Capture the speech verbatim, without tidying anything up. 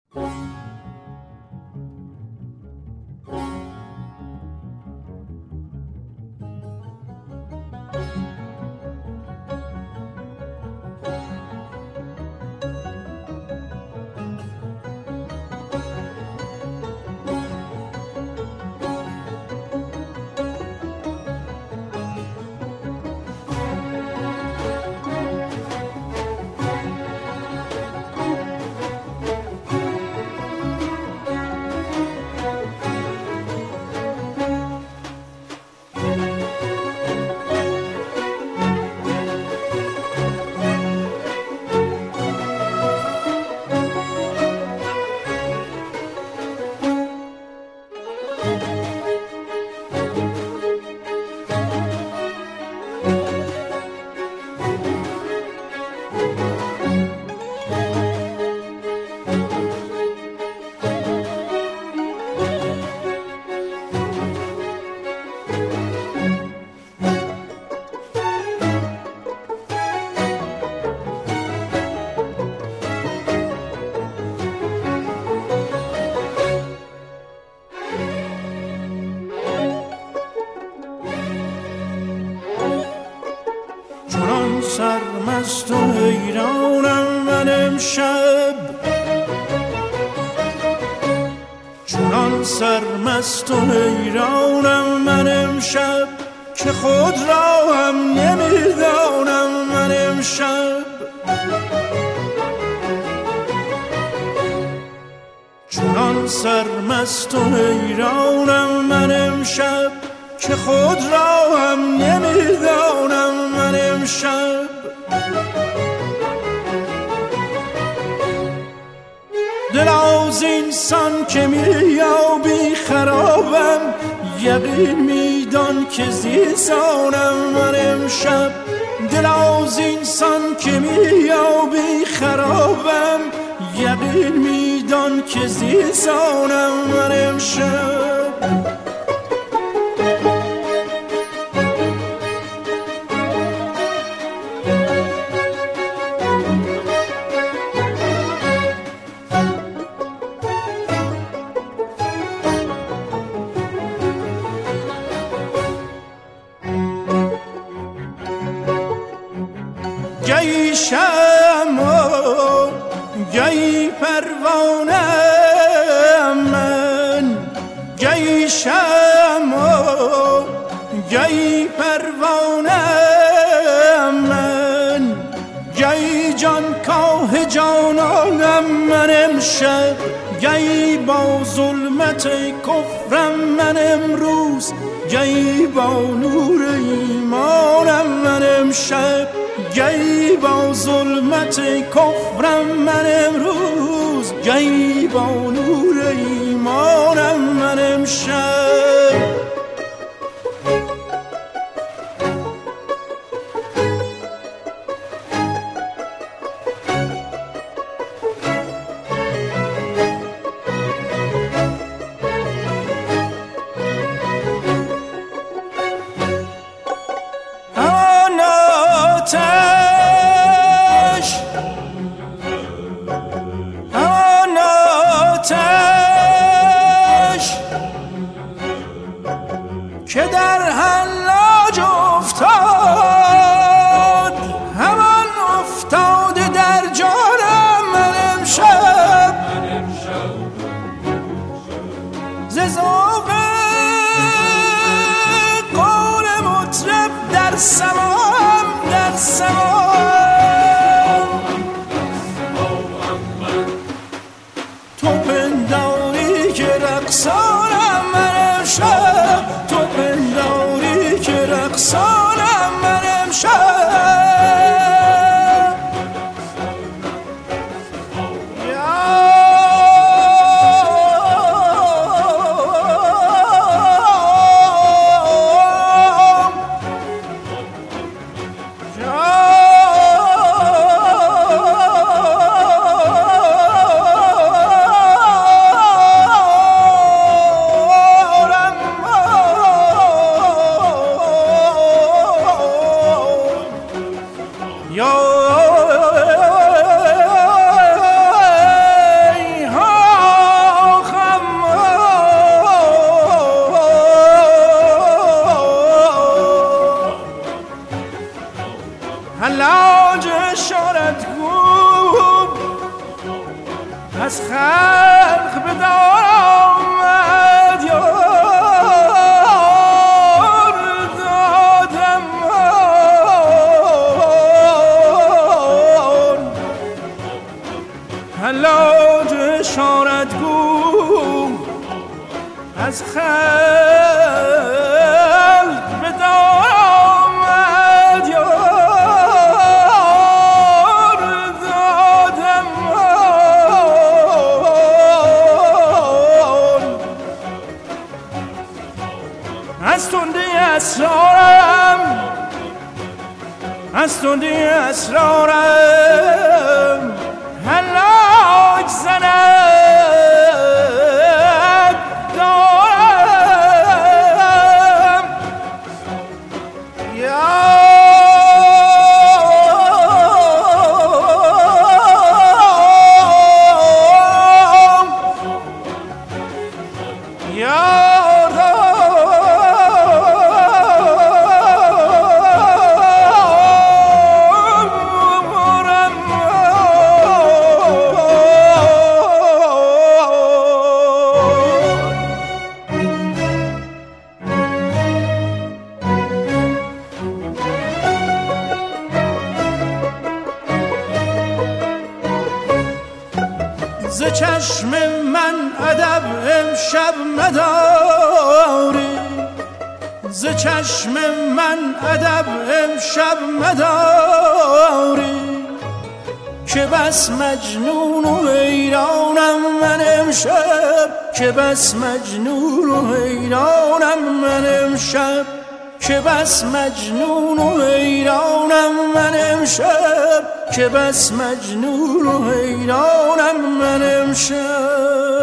سرمست و حیرانم من امشب، چنان سرمست و حیرانم من امشب که خود را هم نمیدانم من امشب. چنان سرمست و حیرانم من امشب که خود را هم نمیدانم من امشب. دل از اینسان که میابی خرابم، یقین میدان که زیزانم من امشب. دل از اینسان که میابی خرابم، یقین میدان که زیزانم من امشب. گهی شمع گهی پروانه من، گهی شمع گهی پروانه من، گهی جان کاه جانانم من امشب. گهی با ظلمت کفرم من امروز، گهی با نور ایمانم من امشب. گهی با ظلمت کفرم من امروز، گهی با نور ایمانم من امشب. که در حلاج افتاد، همان افتاده در جانم من امشب. ز ذوق قول مطرب در سماعم در سماعم، تو پنداری که رقصانم من امشب. تو پنداری که رقصانم من امشب. از خلق به دار آمد یار دادم آن حلاج اشارت گو از خلق به دار آمد یار دادم آن از تندی اسرارم از تندی اسرارم حلاج زند ز چشم من ادب امشب مداری ز چشم من ادب امشب مداری که بس مجنون و حیرانم من امشب که بس مجنون و حیرانم من امشب که بس مجنون و حیرانم من امشب که بس مجنون و حیرانم من امشب